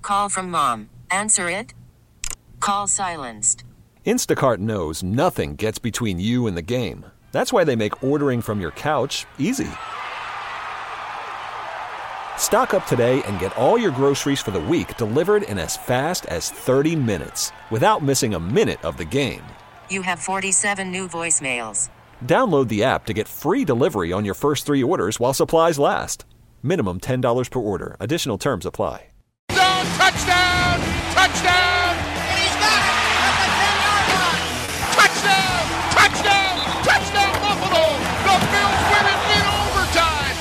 Call from mom. Answer it. Call silenced. Instacart knows nothing gets between you and the game. That's why they make ordering from your couch easy. Stock up today and get all your groceries for the week delivered in as fast as 30 minutes without missing a minute of the game. You have 47 new voicemails. Download the app to get free delivery on your first 3 orders while supplies last. Minimum $10 per order. Additional terms apply. Zone, touchdown! Touchdown! And he's got it at the 10-yard line. Touchdown! Touchdown! Touchdown, Buffalo! The Bills win it in overtime!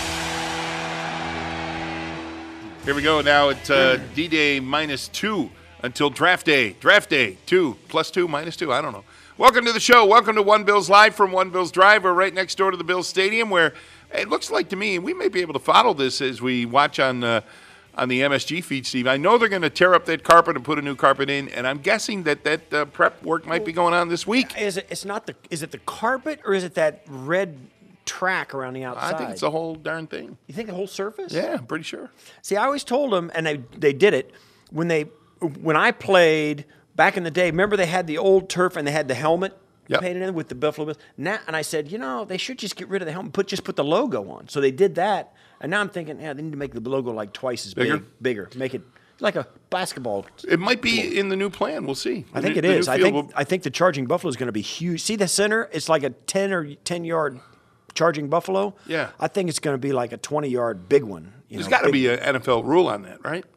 Here we go. Now it's D-Day -2 until Draft Day. Draft Day, 2 plus 2 minus 2. I don't know. Welcome to the show. Welcome to One Bills Live from One Bills Drive. We're right next door to the Bills Stadium, where it looks like to me, and we may be able to follow this as we watch on the MSG feed, Steve. I know they're going to tear up that carpet and put a new carpet in, and I'm guessing that prep work might be going on this week. Is it the carpet, or is it that red track around the outside? I think it's the whole darn thing. You think the whole surface? Yeah, I'm pretty sure. See, I always told them, and they did it when I played back in the day. Remember, they had the old turf and they had the helmet painted in with the Buffalo Bills. Now, and I said, they should just get rid of the helmet, just put the logo on. So they did that, and now I'm thinking, they need to make the logo like twice as bigger, make it like a basketball. It might be in the new plan. We'll see. I think it is. I think the Charging Buffalo is going to be huge. See the center? It's like a 10-yard Charging Buffalo. Yeah. I think it's going to be like a 20-yard big one. There's got to be an NFL rule on that, right?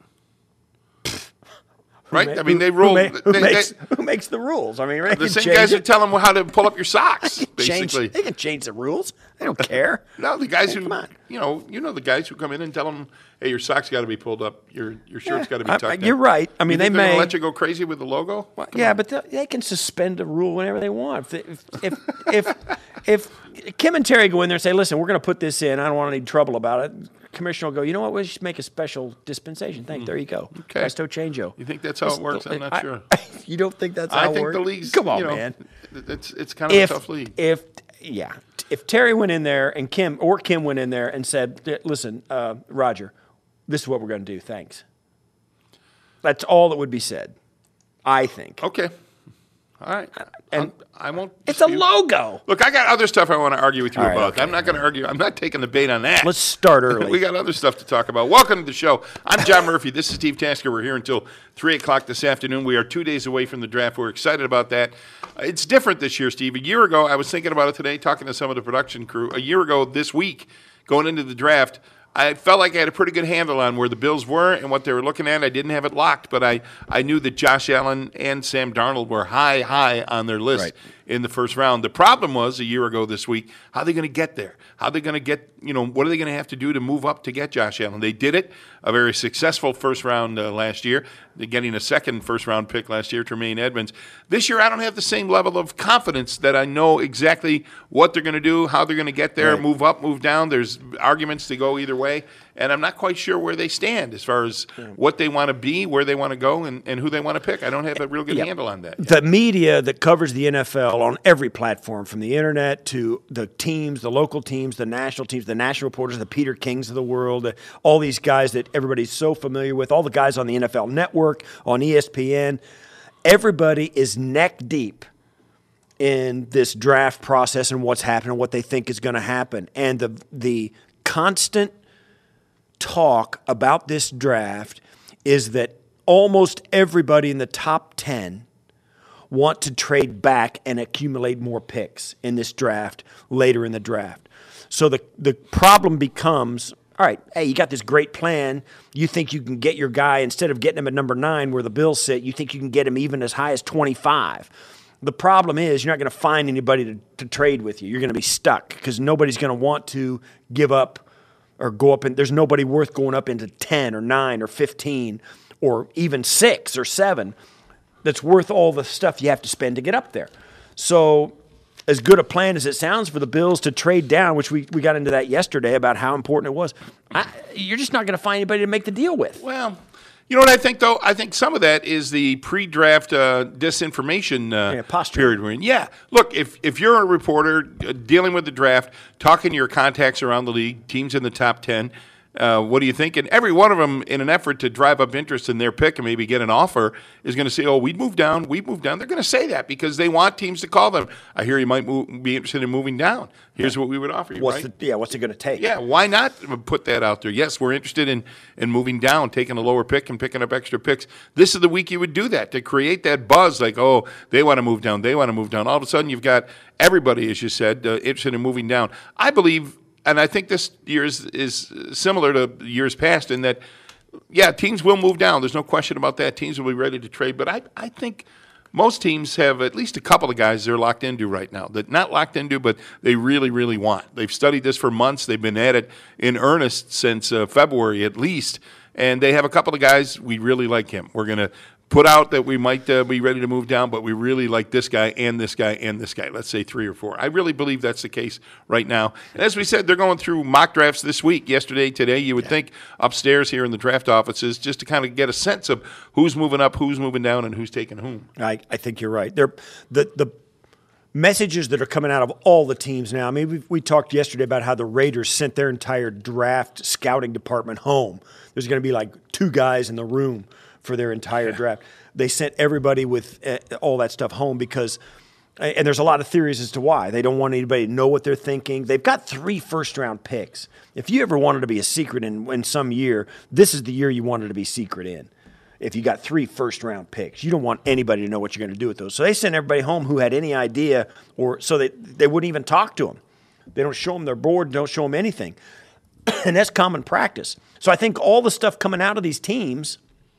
Right? I mean, they rule. Who makes the rules? I mean, the same guys who tell them how to pull up your socks, basically. They can change the rules. They don't care. No, the guys who, the guys who come in and tell them, hey, your socks got to be pulled up, your shirt's got to be tucked in. You're right. I mean, they're may going to let you go crazy with the logo. But they can suspend a rule whenever they want. If Kim and Terry go in there and say, listen, we're going to put this in, I don't want any trouble about it. Commissioner will go, you know what, we should make a special dispensation. There you go. Okay. Presto changio. You think that's how it works? I'm not sure. You don't think that's how it works? I think the league's, come on, man. It's kind of a tough league. If Terry went in there and Kim went in there and said, listen, Roger, this is what we're going to do. Thanks. That's all that would be said, I think. Okay. All right. And I won't. It's a logo. Look, I got other stuff I want to argue with you about. Okay. I'm not going to argue. I'm not taking the bait on that. Let's start early. We got other stuff to talk about. Welcome to the show. I'm John Murphy. This is Steve Tasker. We're here until 3 o'clock this afternoon. We are 2 days away from the draft. We're excited about that. It's different this year, Steve. A year ago, I was thinking about it today, talking to some of the production crew. A year ago this week, going into the draft, I felt like I had a pretty good handle on where the Bills were and what they were looking at. I didn't have it locked, but I knew that Josh Allen and Sam Darnold were high on their list in the first round. The problem was, a year ago this week, how are they going to get there? How are they going to get, what are they going to have to do to move up to get Josh Allen? They did it. A very successful first round last year. They're getting a second first-round pick last year, Tremaine Edmonds. This year, I don't have the same level of confidence that I know exactly what they're going to do, how they're going to get there, move up, move down. There's arguments to go either way, and I'm not quite sure where they stand as far as what they want to be, where they want to go, and who they want to pick. I don't have a real good handle on that yet. The media that covers the NFL on every platform, from the internet to the teams, the local teams, the national reporters, the Peter Kings of the world, all these guys that everybody's so familiar with, all the guys on the NFL Network, on ESPN, everybody is neck deep in this draft process and what's happening, what they think is going to happen. And the constant talk about this draft is that almost everybody in the top 10 want to trade back and accumulate more picks in this draft later in the draft. So the problem becomes, all right, hey, you got this great plan. You think you can get your guy, instead of getting him at number 9 where the Bills sit, you think you can get him even as high as 25. The problem is you're not going to find anybody to trade with you. You're going to be stuck because nobody's going to want to give up or go up. There's nobody worth going up into 10 or 9 or 15 or even 6 or 7 that's worth all the stuff you have to spend to get up there. So as good a plan as it sounds for the Bills to trade down, which we got into that yesterday about how important it was, you're just not going to find anybody to make the deal with. Well, you know what I think, though? I think some of that is the pre-draft disinformation period we're in. Yeah. Look, if you're a reporter dealing with the draft, talking to your contacts around the league, teams in the top 10, What do you think? And every one of them, in an effort to drive up interest in their pick and maybe get an offer, is going to say, oh, we'd move down. They're going to say that because they want teams to call them. I hear you might be interested in moving down. Here's what we would offer you, What's right? it going to take? Yeah, why not put that out there? Yes, we're interested in moving down, taking a lower pick and picking up extra picks. This is the week you would do that, to create that buzz like, oh, they want to move down, they want to move down. All of a sudden you've got everybody, as you said, interested in moving down. I believe, and I think this year is similar to years past in that, yeah, teams will move down. There's no question about that. Teams will be ready to trade. But I think most teams have at least a couple of guys they're locked into right now. That not locked into, but they really, really want. They've studied this for months. They've been at it in earnest since February at least. And they have a couple of guys, we really like him. We're going to put out that we might be ready to move down, but we really like this guy and this guy and this guy. Let's say 3 or 4. I really believe that's the case right now. And as we said, they're going through mock drafts this week, yesterday, today. You would think upstairs here in the draft offices just to kind of get a sense of who's moving up, who's moving down, and who's taking whom. I think you're right. The messages that are coming out of all the teams now. I mean, we talked yesterday about how the Raiders sent their entire draft scouting department home. There's going to be like 2 guys in the room for their entire draft. They sent everybody with all that stuff home because and there's a lot of theories as to why. They don't want anybody to know what they're thinking. They've got 3 first-round picks. If you ever wanted to be a secret in some year, this is the year you wanted to be secret in. If you got 3 first-round picks, you don't want anybody to know what you're going to do with those. So they sent everybody home who had any idea, or so they wouldn't even talk to them. They don't show them their board, don't show them anything. And that's common practice. So I think all the stuff coming out of these teams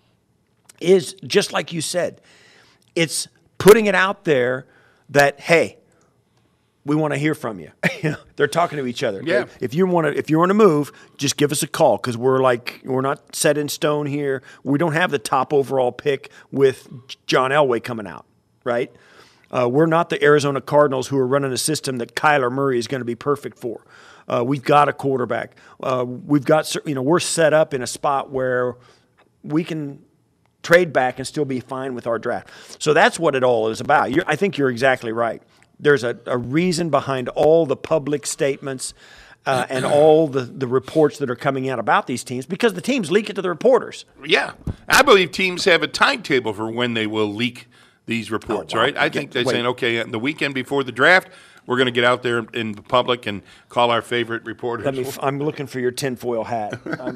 is just like you said. It's putting it out there that, hey, we want to hear from you. They're talking to each other. Yeah. If you want to move, just give us a call because we're not set in stone here. We don't have the top overall pick with John Elway coming out, right? We're not the Arizona Cardinals who are running a system that Kyler Murray is going to be perfect for. We've got a quarterback. We're set up in a spot where we can trade back and still be fine with our draft. So that's what it all is about. I think you're exactly right. There's a reason behind all the public statements and all the reports that are coming out about these teams because the teams leak it to the reporters. Yeah. I believe teams have a timetable for when they will leak these reports, right? I think they're saying, okay, the weekend before the draft, we're going to get out there in the public and call our favorite reporters. I'm looking for your tinfoil hat.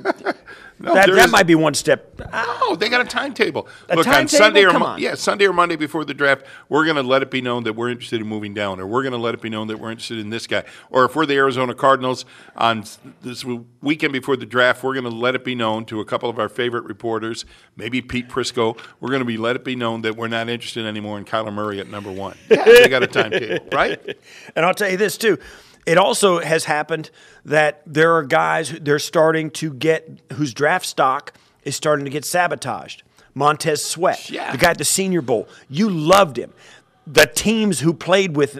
That might be one step. No, they got a timetable. Look, on Sunday or Monday before the draft, we're going to let it be known that we're interested in moving down, or we're going to let it be known that we're interested in this guy. Or if we're the Arizona Cardinals, on this weekend before the draft, we're going to let it be known to a couple of our favorite reporters, maybe Pete Prisco. We're going to let it be known that we're not interested anymore in Kyler Murray at number 1. Yeah, they got a timetable, right? And I'll tell you this, too. It also has happened that there are guys they're starting to get whose draft stock is starting to get sabotaged. Montez Sweat, the guy at the Senior Bowl, you loved him. The teammates who played with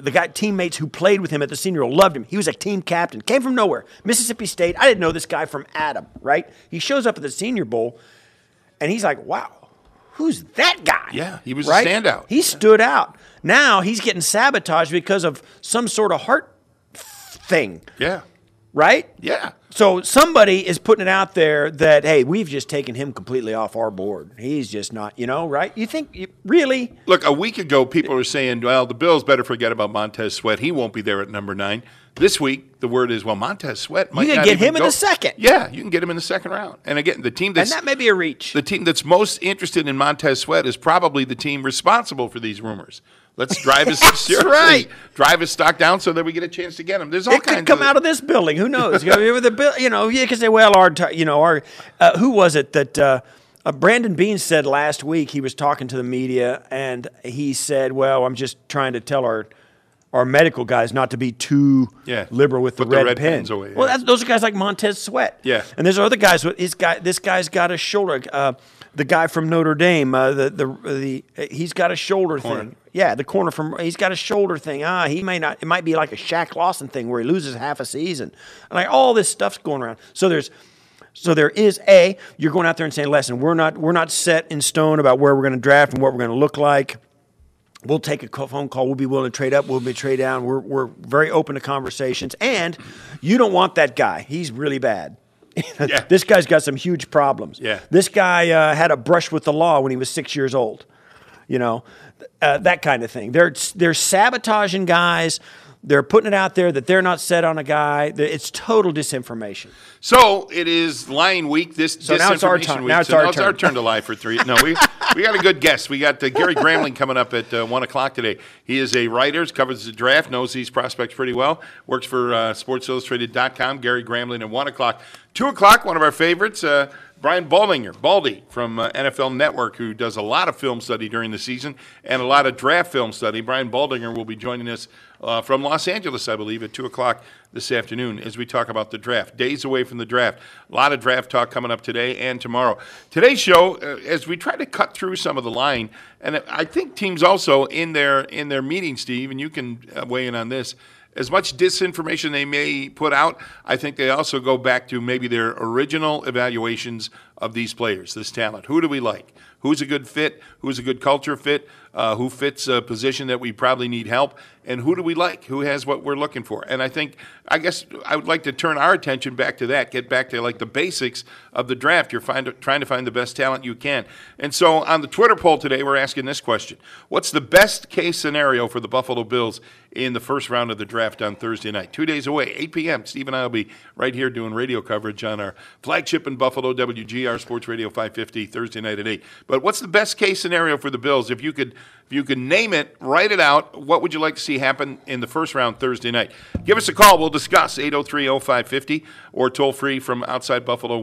him at the Senior Bowl loved him. He was a team captain, came from nowhere. Mississippi State. I didn't know this guy from Adam, right? He shows up at the Senior Bowl, and he's like, wow. Who's that guy? Yeah, he was a standout. He stood out. Now he's getting sabotaged because of some sort of heart thing. Yeah. Right? Yeah. So somebody is putting it out there that, hey, we've just taken him completely off our board. He's just not, right? You think, really? Look, a week ago, people were saying, well, the Bills better forget about Montez Sweat. He won't be there at number 9. This week, the word is, well, Montez Sweat might not even go. You can get him in the second. Yeah, you can get him in the second round. And again, the team that's... And that may be a reach. The team that's most interested in Montez Sweat is probably the team responsible for these rumors. Let's drive his drive his stock down so that we get a chance to get him. There's all kinds. It could come out of this building. Who knows? You can say, well, who was it that Brandon Beane said last week? He was talking to the media and he said, "Well, I'm just trying to tell our medical guys not to be too liberal with the red pens." Away, yeah. Well, those are guys like Montez Sweat. Yeah, and there's other guys. This guy's got a shoulder. The guy from Notre Dame, he's got a shoulder thing. Yeah, the corner he's got a shoulder thing. He may not. It might be like a Shaq Lawson thing where he loses half a season. And like all this stuff's going around. So there is you're going out there and saying, listen, we're not set in stone about where we're going to draft and what we're going to look like. We'll take a phone call. We'll be willing to trade up. We'll be trade down. We're very open to conversations. And you don't want that guy. He's really bad. Yeah. This guy's got some huge problems. Yeah. This guy had a brush with the law when he was 6 years old. That kind of thing. They're sabotaging guys. They're putting it out there that they're not set on a guy. It's total disinformation. So it is Lion Week. So now it's our turn. Week. Now it's our our turn. turn to lie for 3. No, we got a good guest. We got Gary Gramling coming up at 1 o'clock today. He is a writer, covers the draft, knows these prospects pretty well, works for SportsIllustrated.com. Gary Gramling at 1 o'clock. 2 o'clock, one of our favorites, Brian Baldy from NFL Network, who does a lot of film study during the season and a lot of draft film study. Brian Baldinger will be joining us from Los Angeles, I believe, at 2 o'clock this afternoon as we talk about the draft. Days away from the draft. A lot of draft talk coming up today and tomorrow. Today's show, as we try to cut through some of the line, and I think teams also in their meetings, Steve, and you can weigh in on this, as much disinformation they may put out, I think they also go back to maybe their original evaluations of these players, this talent. Who do we like? Who's a good fit? Who's a good culture fit? Who fits a position that we probably need help? And who do we like? Who has what we're looking for? And I guess I would like to turn our attention back to that, get back to like the basics of the draft. You're trying to find the best talent you can. And so on the Twitter poll today, we're asking this question. What's the best case scenario for the Buffalo Bills in the first round of the draft on Thursday night? 2 days away, 8 p.m. Steve and I will be right here doing radio coverage on our flagship in Buffalo, WGR Sports Radio 550, Thursday night at 8. But what's the best case scenario for the Bills? If you could name it, write it out, what would you like to see happen in the first round Thursday night? Give us a call. We'll discuss 803-0550 or toll free from outside Buffalo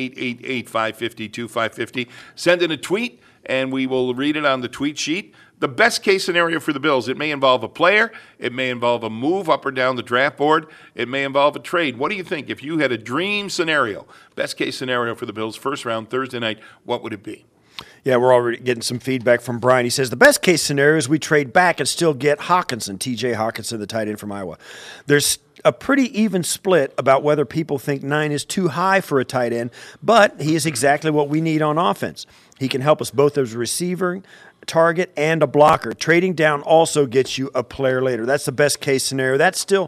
1-888-550-2550. Send in a tweet, and we will read it on the tweet sheet. The best case scenario for the Bills, it may involve a player, it may involve a move up or down the draft board, it may involve a trade. What do you think? If you had a dream scenario, best case scenario for the Bills, first round Thursday night, what would it be? Yeah, we're already getting some feedback from Brian. He says, the best case scenario is we trade back and still get Hawkinson, T.J. Hawkinson, the tight end from Iowa. There's a pretty even split about whether people think 9 is too high for a tight end, but he is exactly what we need on offense. He can help us both as a receiver, target, and a blocker. Trading down also gets you a player later. That's the best case scenario.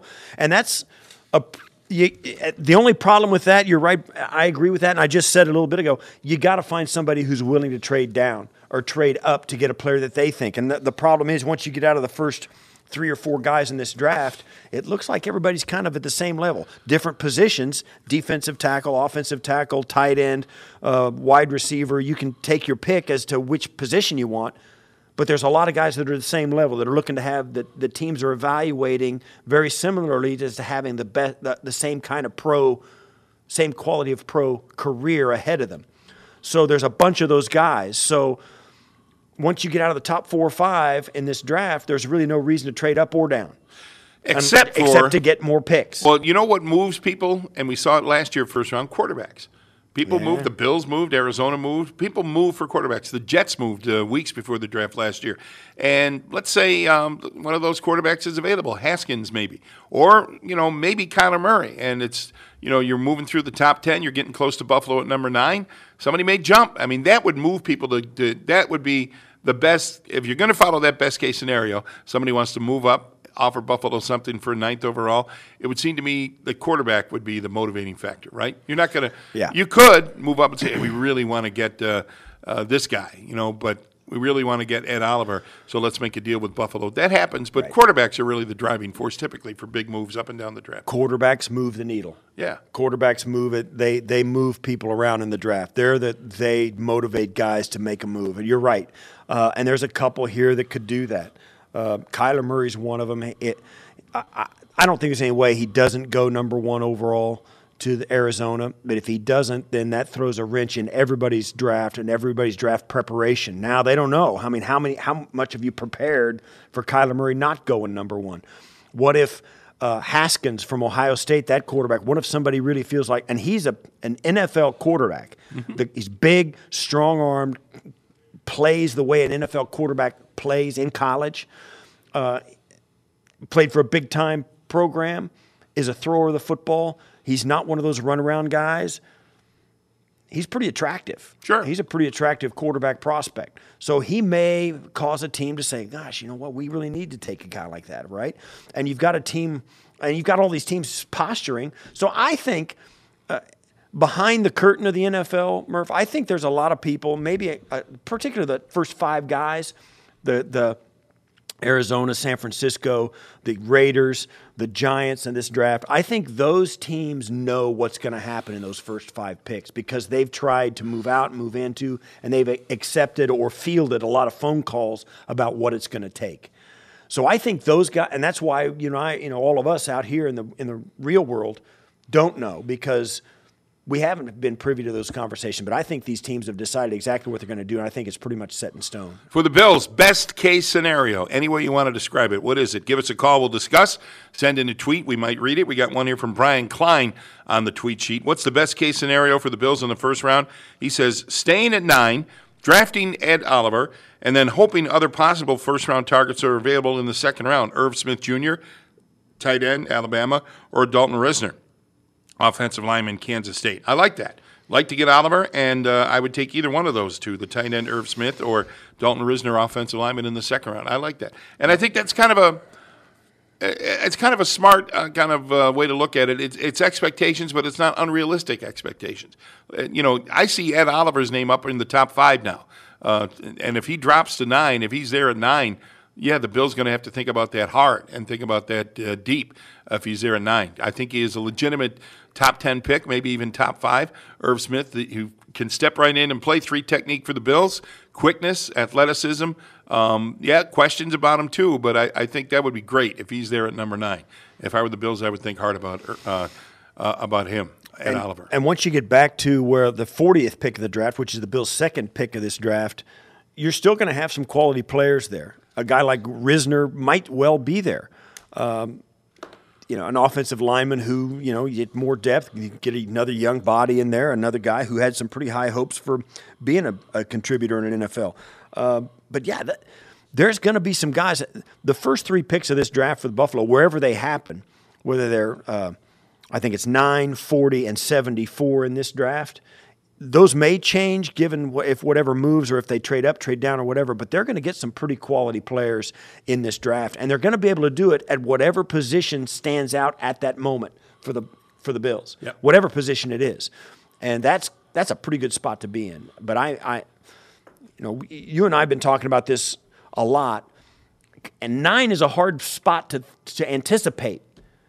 The only problem with that, you're right, I agree with that, and I just said a little bit ago, you got to find somebody who's willing to trade down or trade up to get a player that they think. And the problem is, once you get out of the first 3 or 4 guys in this draft, it looks like everybody's kind of at the same level. Different positions, defensive tackle, offensive tackle, tight end, wide receiver. You can take your pick as to which position you want. But there's a lot of guys that are the same level that are looking to have the teams are evaluating very similarly as to having the same kind of same quality of pro career ahead of them. So there's a bunch of those guys. So once you get out of the top 4 or 5 in this draft, there's really no reason to trade up or down. Except to get more picks. Well, you know what moves people, and we saw it last year, first round, quarterbacks. People moved. The Bills moved. Arizona moved. People moved for quarterbacks. The Jets moved weeks before the draft last year. And let's say one of those quarterbacks is available, Haskins maybe, or maybe Kyler Murray. And it's you're moving through the top 10. You're getting close to Buffalo at number 9. Somebody may jump. I mean, that would move people to that would be the best. If you're going to follow that best case scenario, somebody wants to move up, offer Buffalo something for 9th overall, it would seem to me the quarterback would be the motivating factor, right? You're not going to – You could move up and say, hey, we really want to get this guy, but we really want to get Ed Oliver, so let's make a deal with Buffalo. That happens, but quarterbacks are really the driving force typically for big moves up and down the draft. Quarterbacks move the needle. Yeah. Quarterbacks move it. They move people around in the draft. They motivate guys to make a move. And you're right. And there's a couple here that could do that. Kyler Murray's one of them. I don't think there's any way he doesn't go number 1 overall to Arizona. But if he doesn't, then that throws a wrench in everybody's draft and everybody's draft preparation. Now they don't know. I mean, how much have you prepared for Kyler Murray not going number 1? What if Haskins from Ohio State, that quarterback? What if somebody really feels like, and he's an NFL quarterback. He's big, strong-armed, plays the way an NFL quarterback plays in college, played for a big-time program, is a thrower of the football. He's not one of those run-around guys. He's pretty attractive. Sure. He's a pretty attractive quarterback prospect. So he may cause a team to say, gosh, you know what, we really need to take a guy like that, right? And you've got a team, and you've got all these teams posturing. So I think behind the curtain of the NFL, Murph, I think there's a lot of people, maybe particularly the first 5 guys, the Arizona, San Francisco, the Raiders, the Giants in this draft. I think those teams know what's going to happen in those first 5 picks because they've tried to move out and move into, and they've accepted or fielded a lot of phone calls about what it's going to take. So I think those guys, and that's why all of us out here in the real world don't know because we haven't been privy to those conversations. But I think these teams have decided exactly what they're going to do, and I think it's pretty much set in stone. For the Bills, best case scenario, any way you want to describe it, what is it? Give us a call. We'll discuss. Send in a tweet. We might read it. We got one here from Brian Klein on the tweet sheet. What's the best case scenario for the Bills in the first round? He says staying at 9, drafting Ed Oliver, and then hoping other possible first-round targets are available in the second round. Irv Smith Jr., tight end, Alabama, or Dalton Risner, offensive lineman, Kansas State. I like that. Like to get Oliver, and I would take either one of those two, the tight end Irv Smith or Dalton Risner, offensive lineman, in the second round. I like that. And I think that's kind of a smart way to look at it. It's expectations, but it's not unrealistic expectations. I see Ed Oliver's name up in the top 5 now. And if he drops to 9, if he's there at 9, yeah, the Bills going to have to think about that hard and think about that deep if he's there at 9. I think he is a legitimate top 10 pick, maybe even top 5. Irv Smith, who can step right in and play 3 technique for the Bills, quickness, athleticism. Questions about him too, but I think that would be great if he's there at number 9. If I were the Bills, I would think hard about him. And Oliver. And once you get back to where the 40th pick of the draft, which is the Bills' second pick of this draft, you're still going to have some quality players there. A guy like Risner might well be there. An offensive lineman who, you get more depth, you get another young body in there, another guy who had some pretty high hopes for being a contributor in an NFL. There's going to be some guys. The first 3 picks of this draft for the Buffalo, wherever they happen, whether they're I think it's 9, 40, and 74 in this draft. Those may change given if whatever moves or if they trade up, trade down, or whatever, but they're going to get some pretty quality players in this draft, and they're going to be able to do it at whatever position stands out at that moment for the Bills, whatever position it is. And that's a pretty good spot to be in. But you and I have been talking about this a lot, and 9 is a hard spot to anticipate.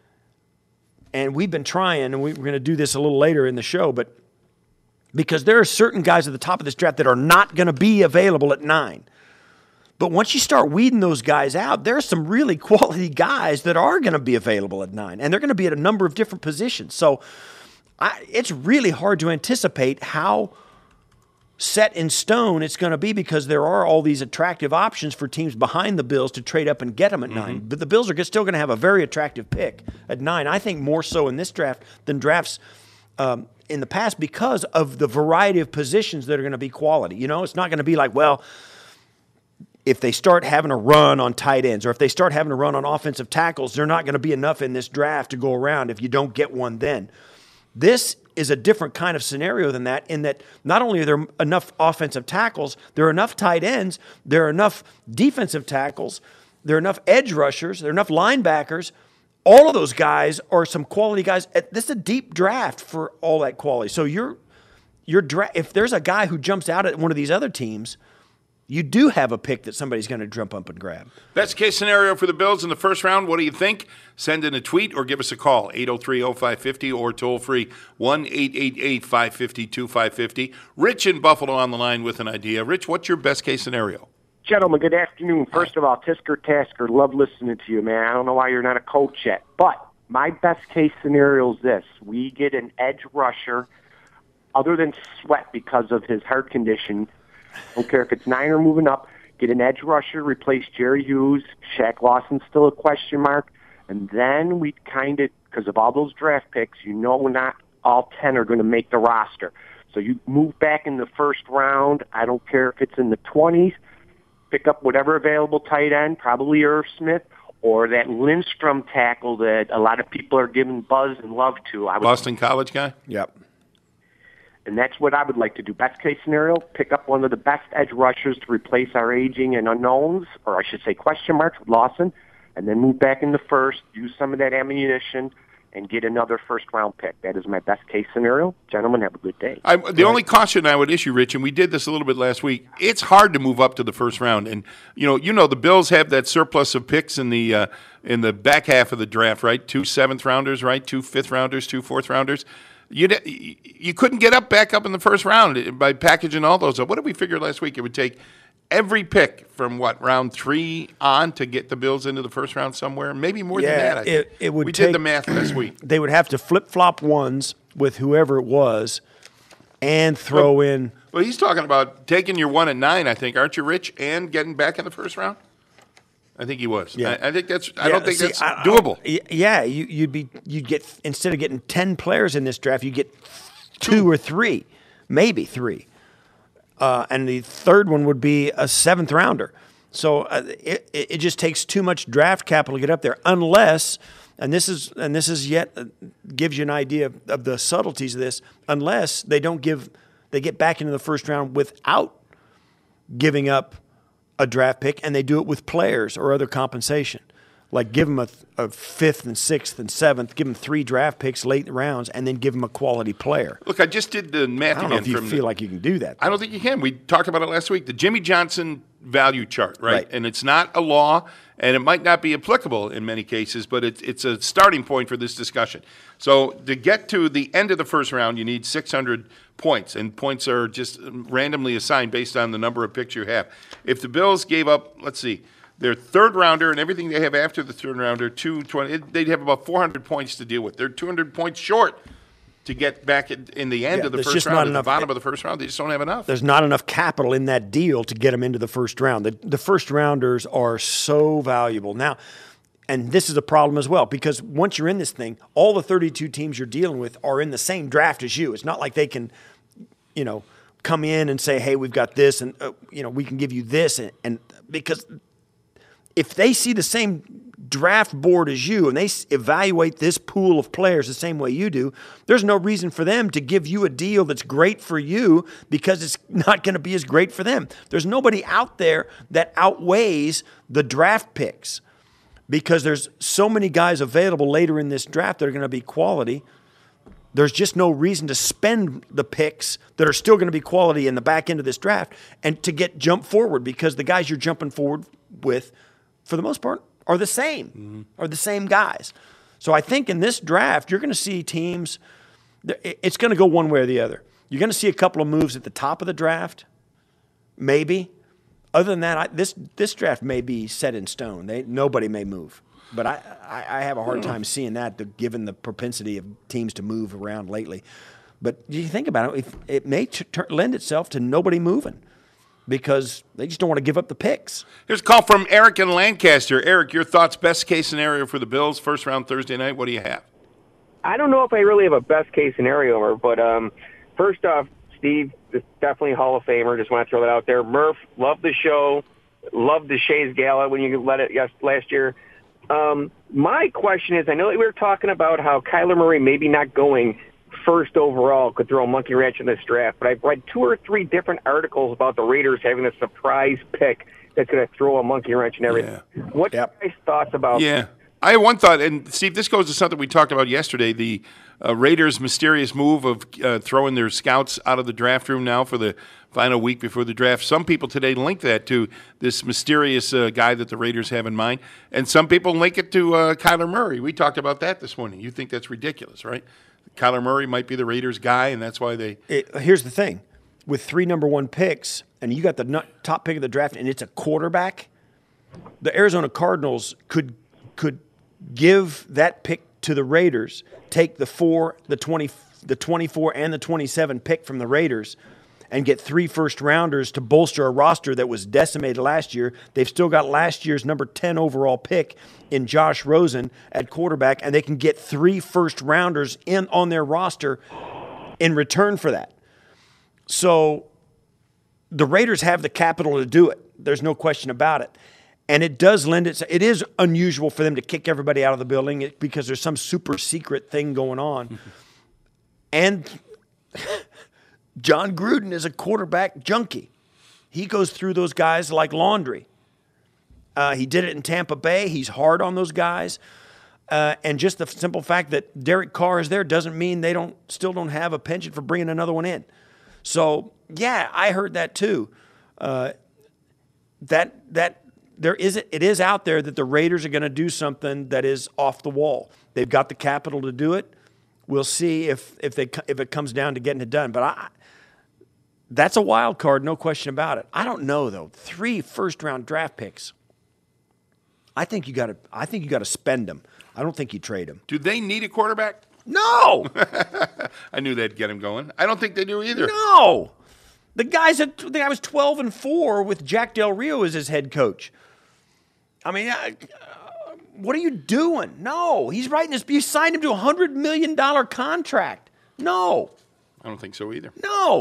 And we've been trying, and we're going to do this a little later in the show, but because there are certain guys at the top of this draft that are not going to be available at 9. But once you start weeding those guys out, there are some really quality guys that are going to be available at 9, and they're going to be at a number of different positions. So it's really hard to anticipate how set in stone it's going to be because there are all these attractive options for teams behind the Bills to trade up and get them at 9. But the Bills are still going to have a very attractive pick at 9. I think more so in this draft than drafts in the past because of the variety of positions that are going to be quality. It's not going to be like, well, if they start having a run on tight ends or if they start having a run on offensive tackles, they're not going to be enough in this draft to go around if you don't get one then. This is a different kind of scenario than that in that not only are there enough offensive tackles, there are enough tight ends, there are enough defensive tackles, there are enough edge rushers, there are enough linebackers. All of those guys are some quality guys. This is a deep draft for all that quality. So if there's a guy who jumps out at one of these other teams, you do have a pick that somebody's going to jump up and grab. Best case scenario for the Bills in the first round, what do you think? Send in a tweet or give us a call, 803-0550 or toll free, 1-888-550-2550. Rich in Buffalo on the line with an idea. Rich, what's your best case scenario? Gentlemen, good afternoon. First of all, Tasker, love listening to you, man. I don't know why you're not a coach yet. But my best case scenario is this. We get an edge rusher other than Sweat because of his heart condition. Don't care if it's 9 or moving up. Get an edge rusher, replace Jerry Hughes. Shaq Lawson's still a question mark. And then we kind of, because of all those draft picks, not all 10 are going to make the roster. So you move back in the first round. I don't care if it's in the 20s. Pick up whatever available tight end, probably Irv Smith, or that Lindstrom tackle that a lot of people are giving buzz and love to. Boston College guy? Yep. And that's what I would like to do. Best case scenario, pick up one of the best edge rushers to replace our aging and unknowns, or I should say question marks with Lawson, and then move back in the first, use some of that ammunition, and get another first-round pick. That is my best-case scenario. Gentlemen, have a good day. The only caution I would issue, Rich, and we did this a little bit last week, it's hard to move up to the first round. And, you know, the Bills have that surplus of picks in the back half of the draft, right? 2 7th-rounders, right? 2 5th-rounders, 2 4th-rounders. You couldn't get back up in the first round by packaging all those up. What did we figure last week? It would take every pick from round 3 on to get the Bills into the first round somewhere, maybe more than that. It would. We did the math last week. They would have to flip-flop ones with whoever it was, and throw in. Well, he's talking about taking your 1 and 9, I think, aren't you, Rich, and getting back in the first round. I think he was. Yeah. I think that's. I don't think that's doable. You'd get, instead of getting 10 players in this draft, you get 2 or 3, maybe 3. And the third one would be a 7th rounder. So it just takes too much draft capital to get up there, unless, and this is yet gives you an idea of the subtleties of this, unless they get back into the first round without giving up a draft pick, and they do it with players or other compensation. Like give them a 5th and 6th and 7th, give them 3 draft picks late in the rounds, and then give them a quality player. Look, I just did the math again. I don't know if you feel like you can do that. I don't think you can. We talked about it last week. The Jimmy Johnson value chart, right? And it's not a law, and it might not be applicable in many cases, but it's a starting point for this discussion. So to get to the end of the first round, you need 600 points, and points are just randomly assigned based on the number of picks you have. If the Bills gave up, let's see, their 3rd rounder and everything they have after the 3rd rounder, 220, they'd have about 400 points to deal with. They're 200 points short to get back in the end of the first round, at the bottom of the first round. They just don't have enough. There's not enough capital in that deal to get them into the first round. The first rounders are so valuable. Now, and this is a problem as well, because once you're in this thing, all the 32 teams you're dealing with are in the same draft as you. It's not like they can, come in and say, hey, we've got this, and, we can give you this. And because if they see the same draft board as you and they evaluate this pool of players the same way you do, there's no reason for them to give you a deal that's great for you because it's not going to be as great for them. There's nobody out there that outweighs the draft picks because there's so many guys available later in this draft that are going to be quality. There's just no reason to spend the picks that are still going to be quality in the back end of this draft and to get jump forward, because the guys you're jumping forward with, for the most part, are the same, are the same guys. So I think in this draft, you're going to see teams, it's going to go one way or the other. You're going to see a couple of moves at the top of the draft, maybe. Other than that, this draft may be set in stone. Nobody may move. But I have a hard time seeing that, given the propensity of teams to move around lately. But you think about it, it may lend itself to nobody moving, because they just don't want to give up the picks. Here's a call from Eric in Lancaster. Eric, your thoughts, best-case scenario for the Bills, first round Thursday night. What do you have? I don't know if I really have a best-case scenario, but first off, Steve is definitely a Hall of Famer. Just want to throw that out there. Murph, love the show. Loved the Shays Gala when you let it last year. My question is, I know that we were talking about how Kyler Murray maybe not going first overall could throw a monkey wrench in this draft, but I've read 2 or 3 different articles about the Raiders having a surprise pick that's going to throw a monkey wrench and everything. Yeah. What's your guys' thoughts about that? I have one thought, and Steve, this goes to something we talked about yesterday, the Raiders' mysterious move of throwing their scouts out of the draft room now for the final week before the draft. Some people today link that to this mysterious guy that the Raiders have in mind, and some people link it to Kyler Murray. We talked about that this morning. You think that's ridiculous, right? Kyler Murray might be the Raiders' guy, and that's why they... Here's the thing. With 3 number 1 picks, and you got the top pick of the draft, and it's a quarterback, the Arizona Cardinals could give that pick to the Raiders, take the 4, the 24, and the 27 pick from the Raiders, and get 3 first-rounders to bolster a roster that was decimated last year. They've still got last year's number 10 overall pick in Josh Rosen at quarterback, and they can get 3 first-rounders on their roster in return for that. So the Raiders have the capital to do it. There's no question about it. And it does lend itself. It is unusual for them to kick everybody out of the building because there's some super secret thing going on. And John Gruden is a quarterback junkie. He goes through those guys like laundry. He did it in Tampa Bay. He's hard on those guys. And just the simple fact that Derek Carr is there doesn't mean they still don't have a penchant for bringing another one in. So, yeah, I heard that too. It is out there that the Raiders are going to do something that is off the wall. They've got the capital to do it. We'll see if it comes down to getting it done. But that's a wild card, no question about it. I don't know though. 3 first-round draft picks. I think you got to spend them. I don't think you trade them. Do they need a quarterback? No. I knew they'd get him going. I don't think they do either. No. The guy was 12-4 with Jack Del Rio as his head coach. I mean, what are you doing? No, he's writing this. You signed him to a $100 million contract. No. I don't think so either. No.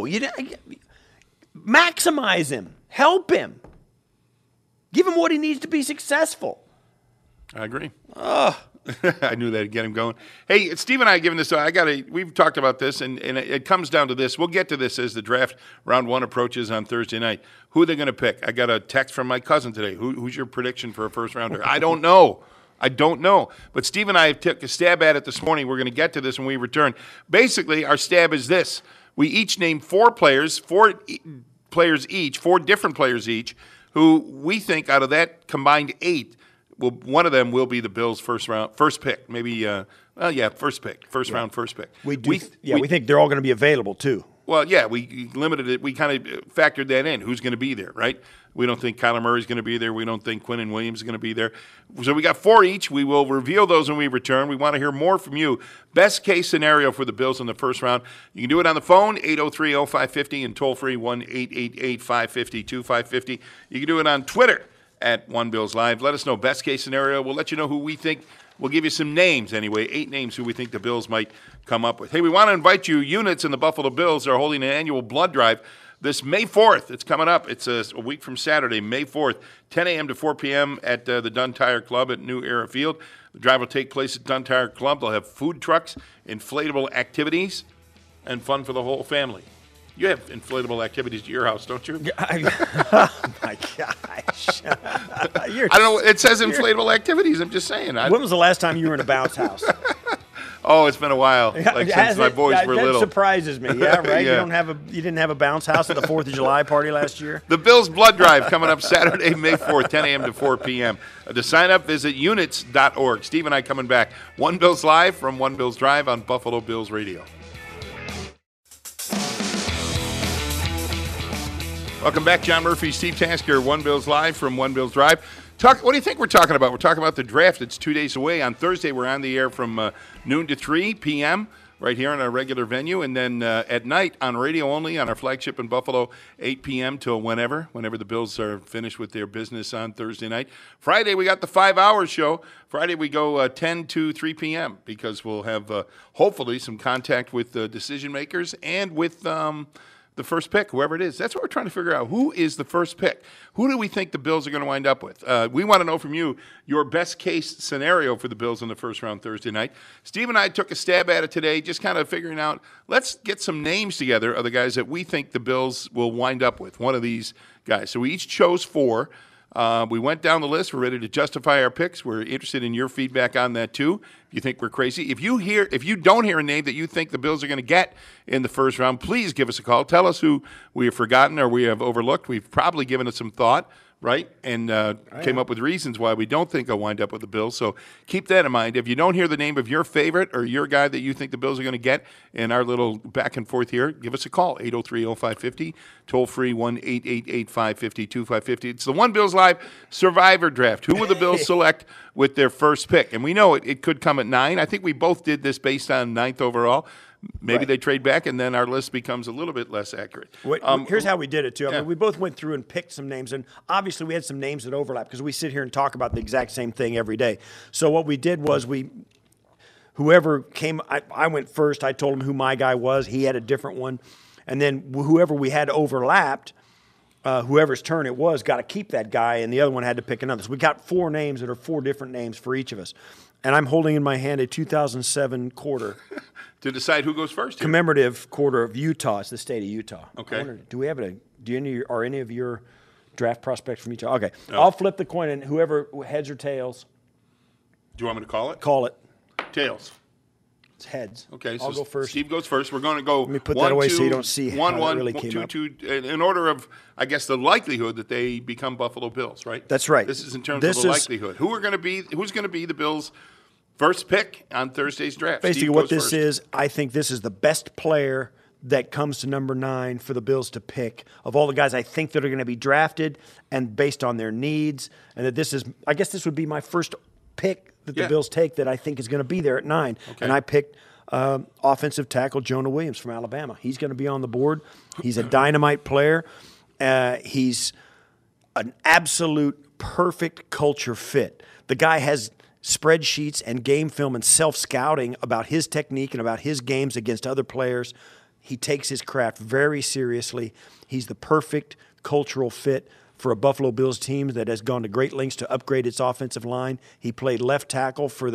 Maximize him. Help him. Give him what he needs to be successful. I agree. I knew that'd get him going. Hey, Steve and I given this. We've talked about this, and it comes down to this. We'll get to this as the draft round 1 approaches on Thursday night. Who are they going to pick? I got a text from my cousin today. Who's your prediction for a first rounder? I don't know. But Steve and I took a stab at it this morning. We're going to get to this when we return. Basically, our stab is this: we each name 4 players, 4 different players each, who we think out of that combined 8. Well, one of them will be the Bills' first pick. Maybe, first pick, first pick. We think they're all going to be available too. Well, yeah, we limited it. We kind of factored that in. Who's going to be there, right? We don't think Kyler Murray's going to be there. We don't think Quinnen Williams is going to be there. So we got 4 each. We will reveal those when we return. We want to hear more from you. Best case scenario for the Bills in the first round. You can do it on the phone, 803-0550, and toll-free 1-888-550-2550. You can do it on Twitter at One Bills Live. Let us know best case scenario. We'll let you know who we think. We'll give you some names anyway, 8 names who we think the Bills might come up with. Hey, we want to invite you. Units in the Buffalo Bills are holding an annual blood drive this May 4th. It's coming up. It's a week from Saturday, May 4th, 10 a.m. to 4 p.m. at the Dunn Tire Club at New Era Field. The drive will take place at Dunn Tire Club. They'll have food trucks, inflatable activities, and fun for the whole family. You have inflatable activities at your house, don't you? Oh, my gosh. I don't know. It says inflatable activities. I'm just saying. When was the last time you were in a bounce house? Oh, it's been a while. Like since my boys were little. That surprises me. Yeah, right? Yeah. You didn't have a bounce house at the 4th of July party last year? The Bills Blood Drive coming up Saturday, May 4th, 10 a.m. to 4 p.m. To sign up, visit units.org. Steve and I coming back. One Bills Live from One Bills Drive on Buffalo Bills Radio. Welcome back, John Murphy, Steve Tasker, One Bills Live from One Bills Drive. What do you think we're talking about? We're talking about the draft. It's 2 days away. On Thursday, we're on the air from noon to 3 p.m. right here in our regular venue. And then at night on radio only on our flagship in Buffalo, 8 p.m. till whenever the Bills are finished with their business on Thursday night. Friday, we got the 5-hour show. Friday, we go 10 to 3 p.m. because we'll have hopefully some contact with decision makers and with the first pick, whoever it is. That's what we're trying to figure out. Who is the first pick? Who do we think the Bills are going to wind up with? We want to know from you your best case scenario for the Bills in the first round Thursday night. Steve and I took a stab at it today, just kind of figuring out, let's get some names together of the guys that we think the Bills will wind up with, one of these guys. So we each chose 4. We went down the list. We're ready to justify our picks. We're interested in your feedback on that too. If you think we're crazy, if you don't hear a name that you think the Bills are going to get in the first round, please give us a call. Tell us who we have forgotten or we have overlooked. We've probably given it some thought, right? And came up with reasons why we don't think I'll wind up with the Bills. So keep that in mind. If you don't hear the name of your favorite or your guy that you think the Bills are going to get in our little back and forth here, give us a call, 803-0550, toll-free 1-888-550-2550. It's the One Bills Live Survivor Draft. Who will the Bills select with their first pick? And we know it could come at 9. I think we both did this based on 9th overall. Maybe They trade back, and then our list becomes a little bit less accurate. Here's how we did it, too. Yeah. I mean, we both went through and picked some names, and obviously we had some names that overlap because we sit here and talk about the exact same thing every day. So what we did was whoever came, I went first. I told him who my guy was. He had a different one. And then whoever we had overlapped, whoever's turn it was, got to keep that guy, and the other one had to pick another. So we got 4 names that are 4 different names for each of us. And I'm holding in my hand a 2007 quarter. To decide who goes first here. Commemorative quarter of Utah. It's the state of Utah. Okay. Are any of your draft prospects from Utah? Okay. No. I'll flip the coin, and whoever heads or tails. Do you want me to call it? Call it. Tails. It's heads. Okay, I'll so go first. Steve goes first. We're going to go. Let me put 1, that away 2, so you don't see 1, how 1, it really came 2, up. 2, in order of, I guess, the likelihood that they become Buffalo Bills, right? That's right. This is in terms This of the is- likelihood. Who's going to be the Bills' first pick on Thursday's draft? Basically, Steve what goes this first. is, I think this is the best player that comes to number 9 for the Bills to pick of all the guys I think that are going to be drafted and based on their needs. And that this is, I guess this would be my first pick that the Yeah. Bills take that I think is going to be there at 9. Okay. And I picked offensive tackle Jonah Williams from Alabama. He's going to be on the board. He's a dynamite player. He's an absolute perfect culture fit. The guy has spreadsheets and game film and self-scouting about his technique and about his games against other players. He takes his craft very seriously. He's the perfect cultural fit for a Buffalo Bills team that has gone to great lengths to upgrade its offensive line. He played left tackle for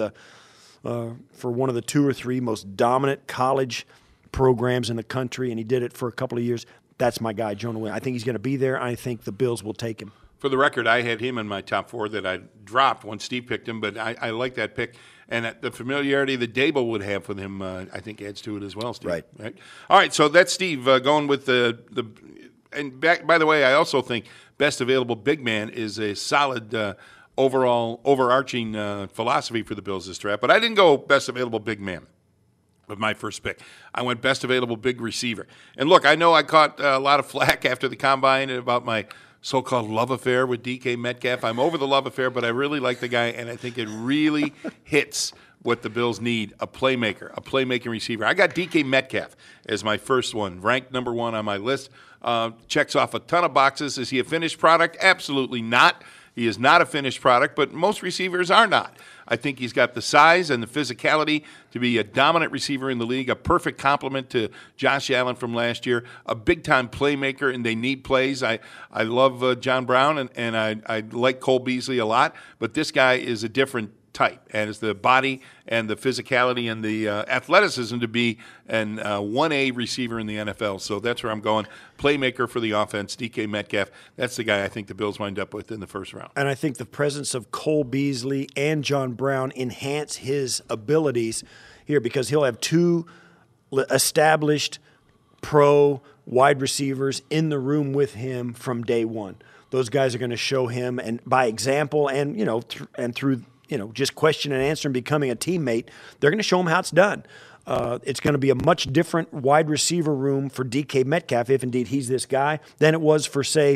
one of the 2 or 3 most dominant college programs in the country, and he did it for a couple of years. That's my guy, Jonah Williams. I think he's going to be there. I think the Bills will take him. For the record, I had him in my top 4 that I dropped when Steve picked him, but I like that pick. And the familiarity that Dable would have with him, I think, adds to it as well, Steve. Right. All right, so that's Steve going with the and back. By the way, I also think best available big man is a solid overall overarching philosophy for the Bills this draft. But I didn't go best available big man with my first pick. I went best available big receiver. And look, I know I caught a lot of flack after the combine about my so-called love affair with DK Metcalf. I'm over the love affair, but I really like the guy, and I think it really hits what the Bills need, a playmaking receiver. I got DK Metcalf as my first one, ranked number 1 on my list. Checks off a ton of boxes. Is he a finished product? Absolutely not. He is not a finished product, but most receivers are not. I think he's got the size and the physicality to be a dominant receiver in the league, a perfect complement to Josh Allen from last year, a big-time playmaker, and they need plays. I love John Brown, and I like Cole Beasley a lot, but this guy is a different type, and it's the body and the physicality and the athleticism to be an 1A receiver in the NFL. So that's where I'm going. Playmaker for the offense, DK Metcalf. That's the guy I think the Bills wind up with in the first round. And I think the presence of Cole Beasley and John Brown enhance his abilities here because he'll have 2 established pro wide receivers in the room with him from day one. Those guys are going to show him, and by example, and through just question and answer and becoming a teammate, they're going to show him how it's done. It's going to be a much different wide receiver room for DK Metcalf, if indeed he's this guy, than it was for, say,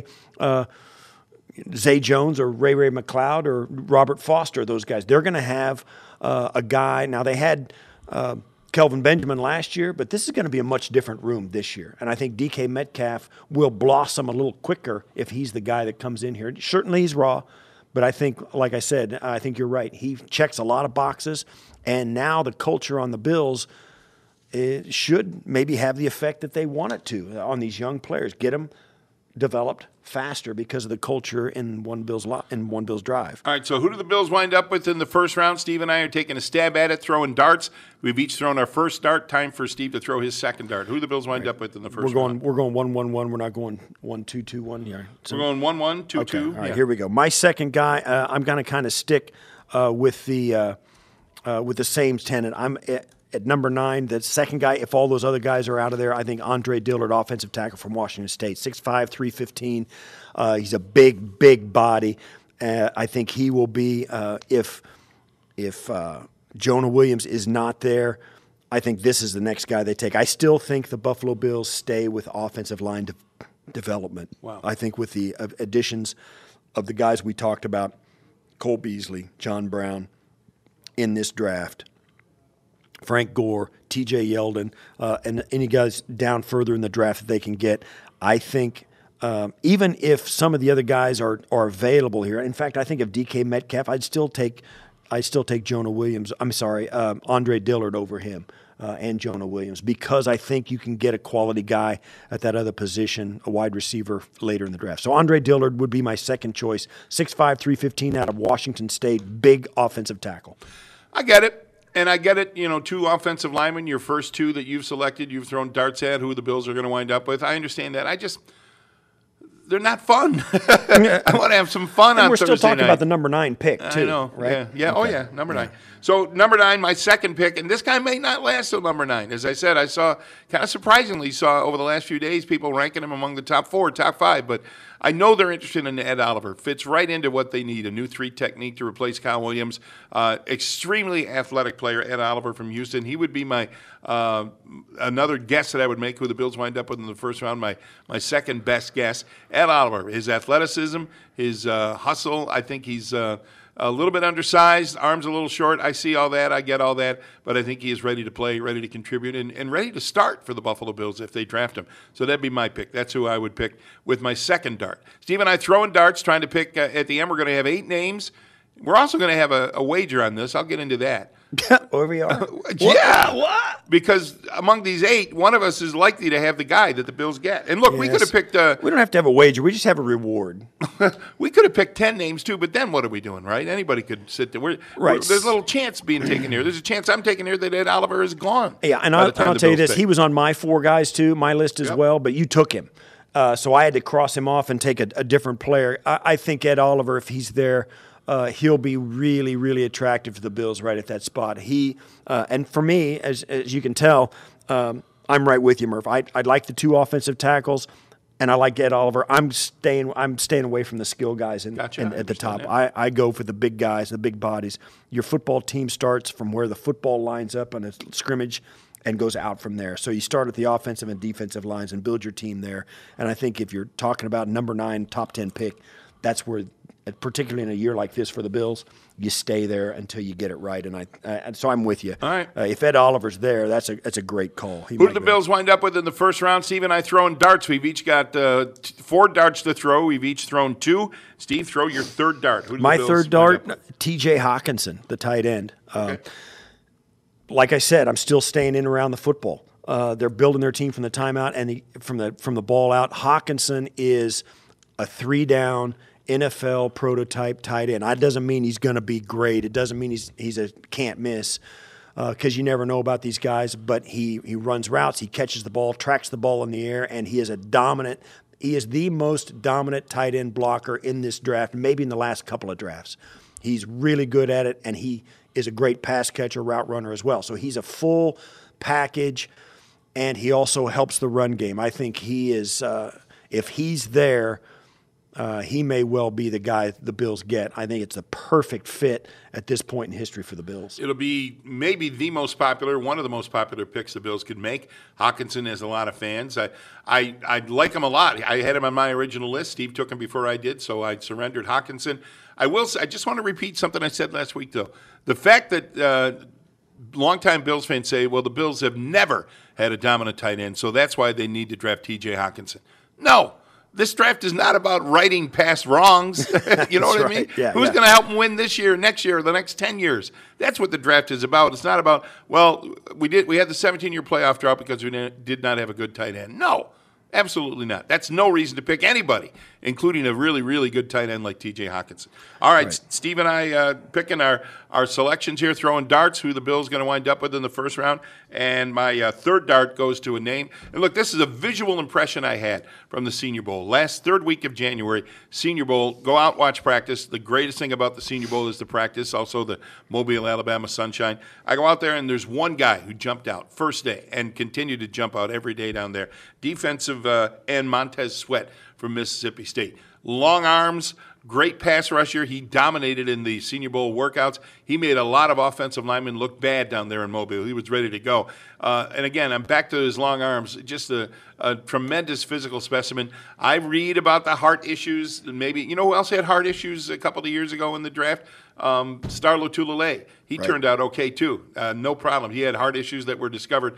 Zay Jones or Ray McLeod or Robert Foster, those guys. They're going to have a guy. Now, they had Kelvin Benjamin last year, but this is going to be a much different room this year. And I think DK Metcalf will blossom a little quicker if he's the guy that comes in here. Certainly he's raw. But I think, like I said, I think you're right. He checks a lot of boxes, and now the culture on the Bills should maybe have the effect that they want it to on these young players. Get them developed faster because of the culture in one Bills drive. All right, so who do the Bills wind up with in the first round? Steve and I are taking a stab at it, throwing darts. We've each thrown our first dart. Time for Steve to throw his second dart. Who do the Bills wind up with in the first round? We're going 1-1-1. We're not going 1-2-2-1 here. We're going 1-1, 2-2. Okay. All right, here we go. My second guy, I'm going to kind of stick with the same tenet. I'm at number 9, the second guy, if all those other guys are out of there, I think Andre Dillard, offensive tackle from Washington State, 6'5", 315. He's a big body. I think he will be, if Jonah Williams is not there, I think this is the next guy they take. I still think the Buffalo Bills stay with offensive line development. Wow. I think with the additions of the guys we talked about, Cole Beasley, John Brown, in this draft, Frank Gore, T.J. Yeldon, and any guys down further in the draft that they can get. I think even if some of the other guys are available here, in fact, I think if DK Metcalf, I'd still take Jonah Williams. Andre Dillard over him and Jonah Williams, because I think you can get a quality guy at that other position, a wide receiver, later in the draft. So Andre Dillard would be my second choice, 6'5", 315 out of Washington State, big offensive tackle. I get it. And I get it, 2 offensive linemen, your first 2 that you've selected, you've thrown darts at who the Bills are going to wind up with. I understand that. they're not fun. I want to have some fun And on we're Thursday still talking night. about the number 9 pick, too. I know. Right? Yeah. Okay. Oh, yeah. Number 9. So, number 9, my second pick, and this guy may not last till number 9. As I said, I saw, kind of surprisingly, over the last few days, people ranking him among the top 4, top 5. But I know they're interested in Ed Oliver. Fits right into what they need, a new 3 technique to replace Kyle Williams. Extremely athletic player, Ed Oliver from Houston. He would be my another guess that I would make who the Bills wind up with in the first round, my second best guess. Ed Oliver, his athleticism, his hustle, I think he's a little bit undersized, arms a little short. I see all that. I get all that. But I think he is ready to play, ready to contribute, and ready to start for the Buffalo Bills if they draft him. So that'd be my pick. That's who I would pick with my second dart. Steve and I throwing darts, trying to pick. At the end, we're going to have 8 names. We're also going to have a wager on this. I'll get into that. Where we are? Yeah. What? Because among these 8, one of us is likely to have the guy that the Bills get. And look, we could have picked. We don't have to have a wager. We just have a reward. We could have picked 10 names too, but then what are we doing, right? Anybody could sit there. There's a little chance being taken here. There's a chance I'm taking here that Ed Oliver is gone. Yeah, and I'll tell you this. He was on my 4 guys too, my list as well, but you took him. So I had to cross him off and take a different player. I think Ed Oliver, if he's there, he'll be really, really attractive to the Bills right at that spot. And for me, as you can tell, I'm right with you, Murph. I like the 2 offensive tackles, and I like Ed Oliver. I'm staying away from the skill guys at the top. I go for the big guys, the big bodies. Your football team starts from where the football lines up on a scrimmage and goes out from there. So you start at the offensive and defensive lines and build your team there. And I think if you're talking about number 9, top 10 pick, that's where, particularly in a year like this for the Bills, you stay there until you get it right. And so I'm with you. All right. If Ed Oliver's there, that's a great call. Who did the Bills wind up with in the first round? Steve and I throwing darts. We've each got 4 darts to throw. We've each thrown 2. Steve, throw your third dart. My third dart, T.J. Hawkinson, the tight end. Okay. Like I said, I'm still staying in around the football. They're building their team from the timeout and from the ball out. Hawkinson is a 3-down NFL prototype tight end. That doesn't mean he's going to be great. It doesn't mean he's a can't miss, because you never know about these guys. But he runs routes, he catches the ball, tracks the ball in the air, and he is the most dominant tight end blocker in this draft, maybe in the last couple of drafts. He's really good at it, and he is a great pass catcher, route runner as well. So he's a full package, and he also helps the run game. I think he is, if he's there, he may well be the guy the Bills get. I think it's a perfect fit at this point in history for the Bills. It'll be maybe one of the most popular picks the Bills could make. Hawkinson has a lot of fans. I like him a lot. I had him on my original list. Steve took him before I did, so I surrendered Hawkinson. I just want to repeat something I said last week, though. The fact that longtime Bills fans say, well, the Bills have never had a dominant tight end, so that's why they need to draft T.J. Hawkinson. No. This draft is not about righting past wrongs. You know what I mean? Yeah, Who's going to help them win this year, next year, the next 10 years? That's what the draft is about. It's not about, well, we had the 17-year playoff drought because we did not have a good tight end. No, absolutely not. That's no reason to pick anybody, including a really, really good tight end like T.J. Hawkinson. All right. Steve and I picking our selections here, throwing darts, who the Bills going to wind up with in the first round. And my third dart goes to a name. And look, this is a visual impression I had from the Senior Bowl. Last third week of January, Senior Bowl, go out, watch practice. The greatest thing about the Senior Bowl is the practice, also the Mobile, Alabama Sunshine. I go out there, and there's one guy who jumped out first day and continued to jump out every day down there. Defensive end Montez Sweat from Mississippi State. Long arms, great pass rusher. He dominated in the Senior Bowl workouts. He made a lot of offensive linemen look bad down there in Mobile. He was ready to go. And again, I'm back to his long arms. Just a tremendous physical specimen. I read about the heart issues. Maybe, you know who else had heart issues a couple of years ago in the draft? Star Lotulelei. He turned out okay, too. No problem. He had heart issues that were discovered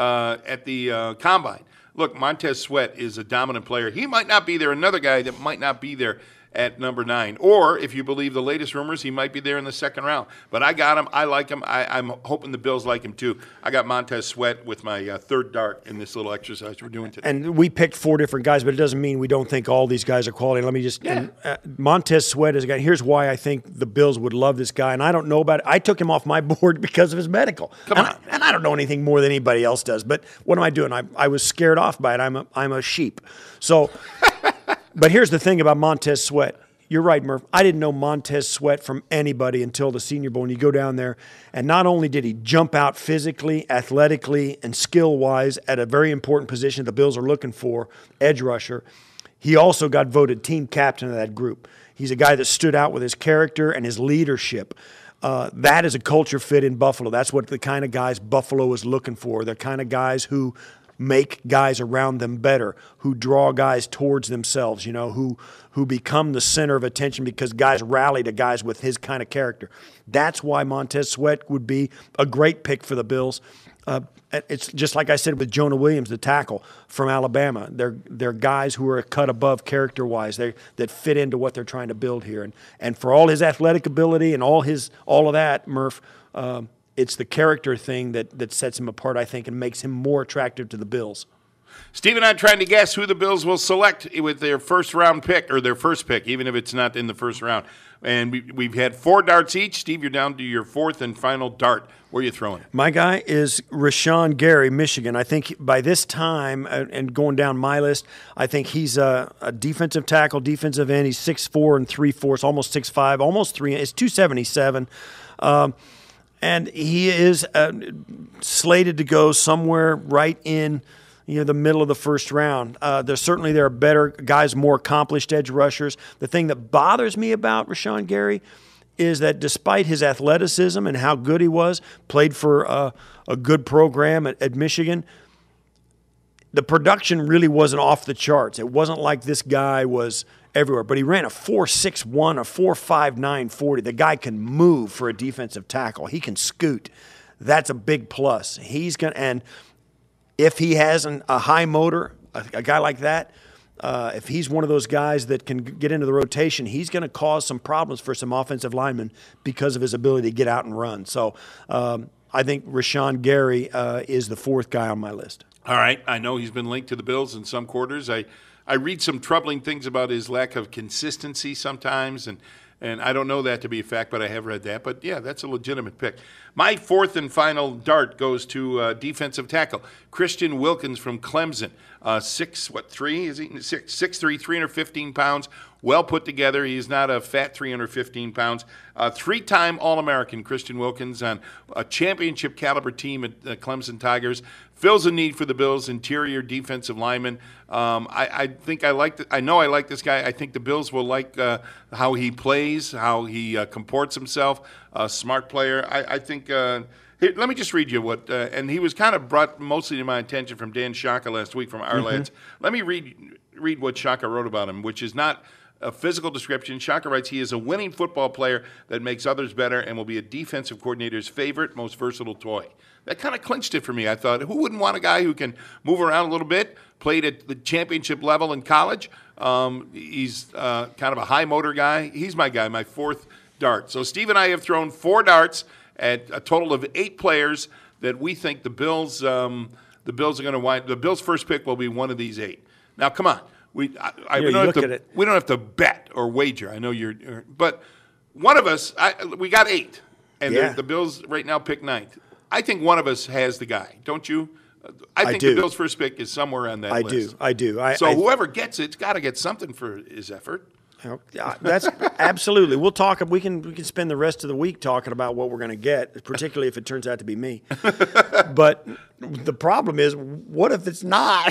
at the Combine. Look, Montez Sweat is a dominant player. He might not be there. Another guy that might not be there at number 9. Or, if you believe the latest rumors, he might be there in the second round. But I got him. I like him. I'm hoping the Bills like him, too. I got Montez Sweat with my third dart in this little exercise we're doing today. And we picked 4 different guys, but it doesn't mean we don't think all these guys are quality. Let me just Montez Sweat is a guy. Here's why I think the Bills would love this guy, and I don't know about it. I took him off my board because of his medical. Come on. And I don't know anything more than anybody else does, but what am I doing? I was scared off by it. I'm a sheep. So But here's the thing about Montez Sweat. You're right, Murph. I didn't know Montez Sweat from anybody until the Senior Bowl. And you go down there, and not only did he jump out physically, athletically, and skill-wise at a very important position the Bills are looking for, edge rusher, he also got voted team captain of that group. He's a guy that stood out with his character and his leadership. That is a culture fit in Buffalo. That's what the kind of guys Buffalo is looking for. The kind of guys who make guys around them better, who draw guys towards themselves, who become the center of attention because guys rally to guys with his kind of character. That's why Montez Sweat would be a great pick for the Bills. It's just like I said with Jonah Williams, the tackle from Alabama. They're guys who are a cut above character-wise. That fit into what they're trying to build here. And for all his athletic ability and all of that, Murph, it's the character thing that sets him apart, I think, and makes him more attractive to the Bills. Steve and I are trying to guess who the Bills will select with their first-round pick, or their first pick, even if it's not in the first round. And we've had 4 darts each. Steve, you're down to your 4th and final dart. Where are you throwing? My guy is Rashawn Gary, Michigan. I think by this time, and going down my list, I think he's a defensive tackle, defensive end. He's 6'4" and 3/4, almost 6'5", almost 3. It's 277. And he is slated to go somewhere right in the middle of the first round. There are better guys, more accomplished edge rushers. The thing that bothers me about Rashawn Gary is that despite his athleticism and how good he was, played for a good program at Michigan, the production really wasn't off the charts. It wasn't like this guy was everywhere, but he ran a 4.61, a 4.59 40. The guy can move for a defensive tackle. He can scoot. That's a big plus. And if he has a high motor, a guy like that, if he's one of those guys that can get into the rotation, he's going to cause some problems for some offensive linemen because of his ability to get out and run. So I think Rashawn Gary is the 4th guy on my list. All right. I know he's been linked to the Bills in some quarters. I read some troubling things about his lack of consistency sometimes, and I don't know that to be a fact, but I have read that. But, yeah, that's a legitimate pick. My 4th and final dart goes to defensive tackle, Christian Wilkins from Clemson. 6'3", is he? 6'3", 315 pounds, well put together. He's not a fat 315 pounds. 3-time All-American Christian Wilkins on a championship caliber team at Clemson Tigers. Fills a need for the Bills' interior defensive lineman. I think I like. I know I like this guy. I think the Bills will like how he plays, how he comports himself. A smart player. I think. Here, let me just read you what. And he was kind of brought mostly to my attention from Dan Shaka last week from our lads. Let me read what Shaka wrote about him, which is not a physical description. Shaka writes, he is a winning football player that makes others better and will be a defensive coordinator's favorite, most versatile toy. That kind of clinched it for me. I thought, who wouldn't want a guy who can move around a little bit, played at the championship level in college? He's kind of a high motor guy. He's my guy, my 4th dart. So Steve and I have thrown 4 darts at a total of 8 players that we think the Bills are going to wind. The Bills' first pick will be one of these 8. Now, come on. We don't have to bet or wager. I know but one of us, we got 8, and the Bills right now pick 9th. I think one of us has the guy, don't you? I think the Bills' first pick is somewhere on that list. I do. Whoever gets it's got to get something for his effort. That's absolutely. We'll talk. We can spend the rest of the week talking about what we're going to get, particularly if it turns out to be me. But the problem is, what if it's not?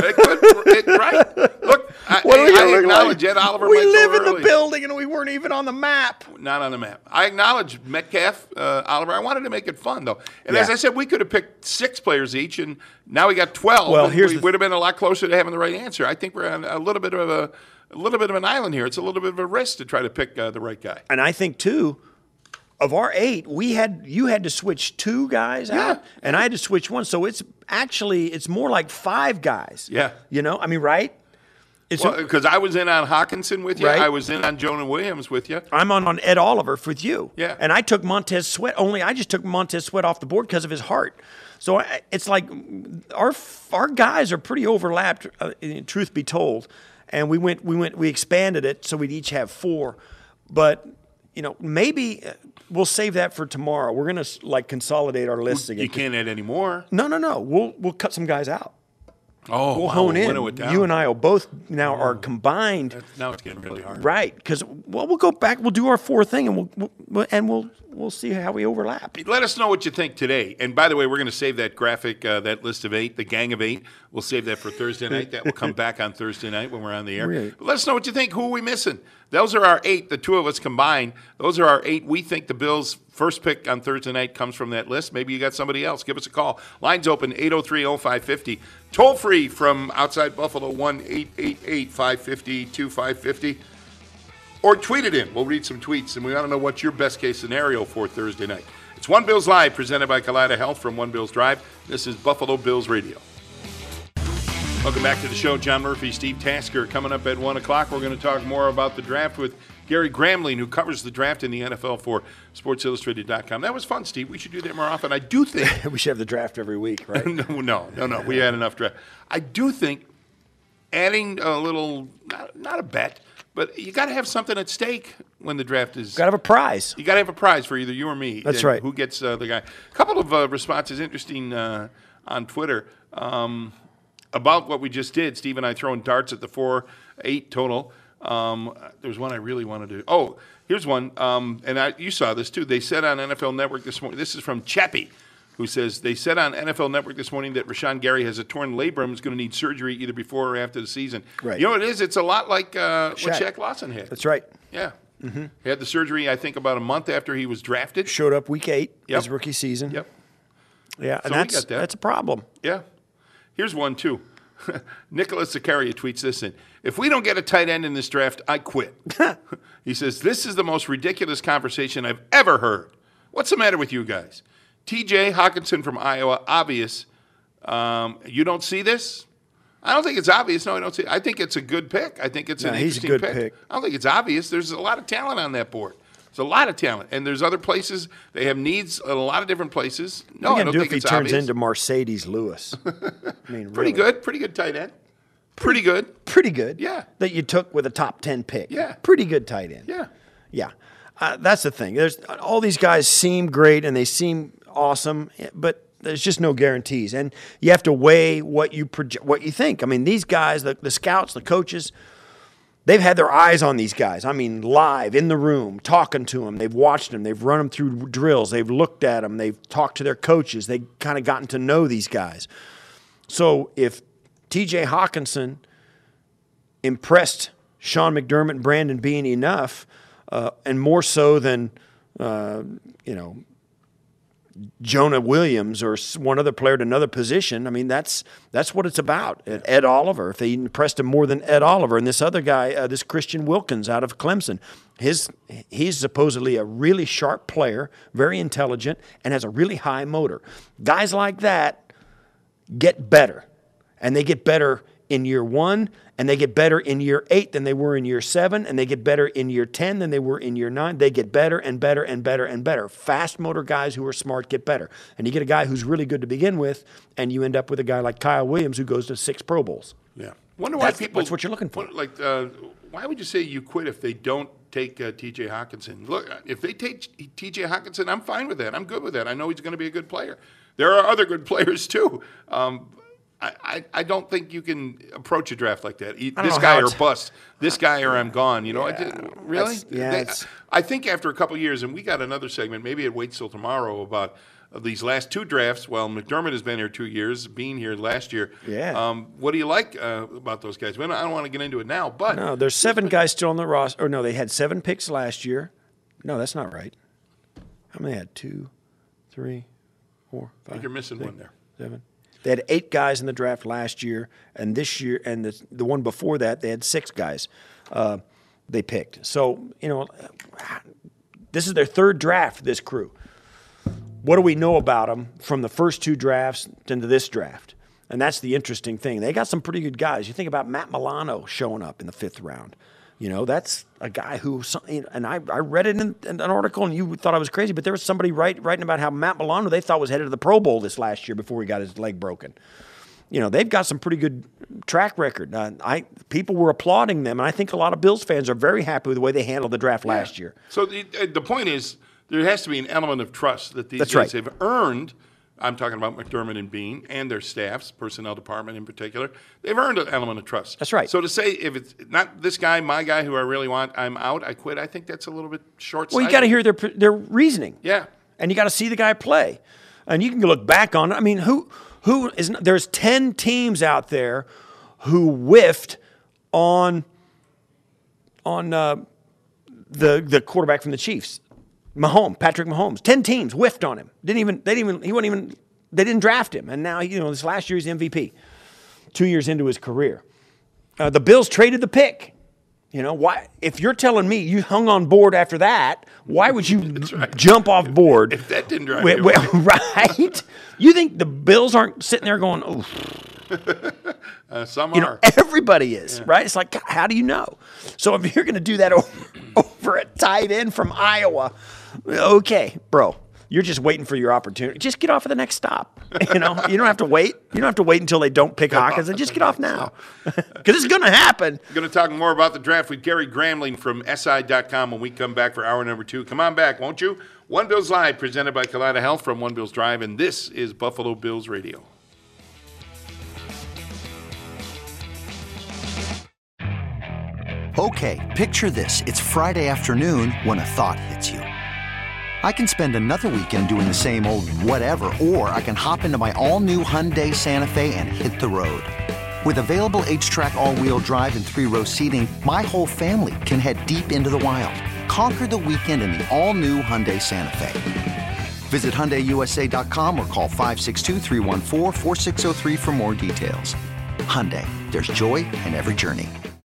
Right? Look, I acknowledge Ed Oliver. We live in the building, and we weren't even on the map. Not on the map. I acknowledge Metcalf, Oliver. I wanted to make it fun, though. And as I said, we could have picked 6 players each, and now we got 12. Well, we would have been a lot closer to having the right answer. I think we're on a little bit of an island here. It's a little bit of a risk to try to pick the right guy. And I think, too, of our 8, you had to switch 2 guys out, and I had to switch 1. So it's more like 5 guys. Yeah. Right? Because I was in on Hawkinson with you. Right? I was in on Jonah Williams with you. I'm on Ed Oliver with you. Yeah. And I took Montez Sweat. I just took Montez Sweat off the board because of his heart. So it's like our guys are pretty overlapped, truth be told. And we expanded it so we'd each have 4. But, maybe we'll save that for tomorrow. We're going to consolidate our lists again. You can't add any more. No. We'll cut some guys out. Oh, we'll wow, hone we'll in. winnow it down. You and I will both now are combined. Now it's getting really hard. Right, because we'll go back. We'll do our 4 thing, and we'll see how we overlap. Let us know what you think today. And by the way, we're going to save that graphic, that list of 8, the gang of 8. We'll save that for Thursday night. That will come back on Thursday night when we're on the air. Really? But let us know what you think. Who are we missing? Those are our 8, the 2 of us combined. Those are our 8. We think the Bills' first pick on Thursday night comes from that list. Maybe you got somebody else. Give us a call. Lines open, 803-0550. Toll free from outside Buffalo, 1-888-550-2550. Or tweet it in. We'll read some tweets, and we want to know what's your best-case scenario for Thursday night. It's One Bills Live, presented by Kaleida Health from One Bills Drive. This is Buffalo Bills Radio. Welcome back to the show. John Murphy, Steve Tasker. Coming up at 1 o'clock, we're going to talk more about the draft with Gary Gramling, who covers the draft in the NFL for SportsIllustrated.com. That was fun, Steve. We should do that more often. I do think... We should have the draft every week, right? No. We had enough draft. I do think adding a little, not a bet, but you got to have something at stake when the draft is... Got to have a prize. You got to have a prize for either you or me. That's right. Who gets the guy. A couple of responses, interesting on Twitter, about what we just did. Steve and I throwing darts at the 4-8 total. There's one I really want to do. Oh, here's one. And you saw this, too. They said on NFL Network this morning, this is from Chappie, who says, they said on NFL Network this morning that Rashawn Gary has a torn labrum, is going to need surgery either before or after the season. Right. You know what it is? It's a lot like what Shaq Lawson had. That's right. Yeah. Mm-hmm. He had the surgery, I think, about a month after he was drafted. Showed up week 8, his rookie season. Yep. Yeah, and So that's a problem. Yeah. Here's one, too. Nicholas Zakaria tweets this in. If we don't get a tight end in this draft, I quit. He says, this is the most ridiculous conversation I've ever heard. What's the matter with you guys? T.J. Hawkinson from Iowa, obvious. You don't see this? I don't think it's obvious. No, I don't see it. I think it's a good pick. I think it's an interesting he's a good pick. I don't think it's obvious. There's a lot of talent on that board. There's a lot of talent. And there's other places. They have needs in a lot of different places. No, I don't think it's obvious. If he turns into Mercedes Lewis. I mean, Pretty good. Pretty good tight end. Pretty good. Pretty good. Yeah. That you took with a top 10 pick. Yeah. Pretty good tight end. Yeah. Yeah. That's the thing. There's all these guys seem great and they seem awesome, but there's just no guarantees. And you have to weigh what you think. I mean, these guys, the scouts, the coaches, they've had their eyes on these guys. I mean, live, in the room, talking to them. They've watched them. They've run them through drills. They've looked at them. They've talked to their coaches. They've kind of gotten to know these guys. So if T.J. Hawkinson impressed Sean McDermott and Brandon Beane enough, and more so than, Jonah Williams or one other player at another position. I mean, that's what it's about. Ed Oliver, if they impressed him more than Ed Oliver, and this other guy, this Christian Wilkins out of Clemson, he's supposedly a really sharp player, very intelligent, and has a really high motor. Guys like that get better, and they get better in year 1, and they get better in year 8 than they were in year 7, and they get better in year 10 than they were in year 9. They get better and better and better and better. Fast motor guys who are smart get better. And you get a guy who's really good to begin with, and you end up with a guy like Kyle Williams who goes to 6 Pro Bowls. Yeah. Wonder why people. That's what you're looking for. Why would you say you quit if they don't take T.J. Hawkinson? Look, if they take T.J. Hawkinson, I'm fine with that. I'm good with that. I know he's going to be a good player. There are other good players, too. I don't think you can approach a draft like that. This guy or bust. This guy or I'm gone. You know, really? I think after a couple of years, and we got another segment, maybe it waits till tomorrow, about these last 2 drafts. Well, McDermott has been here 2 years, Bean here last year. Yeah. What do you like about those guys? I don't want to get into it now, but. No, there's 7 guys still on the roster. Or no, they had 7 picks last year. No, that's not right. How many had? 2, 3, 4, 5. I think you're missing 6, one there. 7. They had 8 guys in the draft last year, and this year, and the one before that, they had 6 guys they picked. So, this is their 3rd draft, this crew. What do we know about them from the first 2 drafts into this draft? And that's the interesting thing. They got some pretty good guys. You think about Matt Milano showing up in the 5th round. That's a guy who, and I read it in an article, and you thought I was crazy, but there was somebody writing about how Matt Milano they thought was headed to the Pro Bowl this last year before he got his leg broken. They've got some pretty good track record. People were applauding them, and I think a lot of Bills fans are very happy with the way they handled the draft last year. So the point is, there has to be an element of trust that these guys have earned I'm talking about McDermott and Bean and their staffs, personnel department in particular. They've earned an element of trust. That's right. So to say if it's not this guy, my guy who I really want, I'm out, I quit, I think that's a little bit short-sighted. Well, you got to hear their reasoning. Yeah. And you got to see the guy play. And you can look back on it. I mean, there's 10 teams out there who whiffed on the quarterback from the Chiefs. Patrick Mahomes. 10 teams whiffed on him. They didn't draft him. And now, this last year he's MVP. 2 years into his career. The Bills traded the pick. Why? If you're telling me you hung on board after that, why would you jump off board? If that didn't drive you right? You think the Bills aren't sitting there going, oh. Some are. Everybody is, right? It's like, how do you know? So if you're going to do that over a tight end from Iowa, okay, bro, you're just waiting for your opportunity. Just get off at the next stop. You don't have to wait. You don't have to wait until they don't pick Hawkins, and just get off now, because it's going to happen. We're going to talk more about the draft with Gary Gramling from SI.com when we come back for hour number 2. Come on back, won't you? One Bills Live, presented by Kaleida Health from One Bills Drive, and this is Buffalo Bills Radio. Okay, picture this. It's Friday afternoon when a thought hits you. I can spend another weekend doing the same old whatever, or I can hop into my all-new Hyundai Santa Fe and hit the road. With available H-Track all-wheel drive and 3-row seating, my whole family can head deep into the wild. Conquer the weekend in the all-new Hyundai Santa Fe. Visit HyundaiUSA.com or call 562-314-4603 for more details. Hyundai, there's joy in every journey.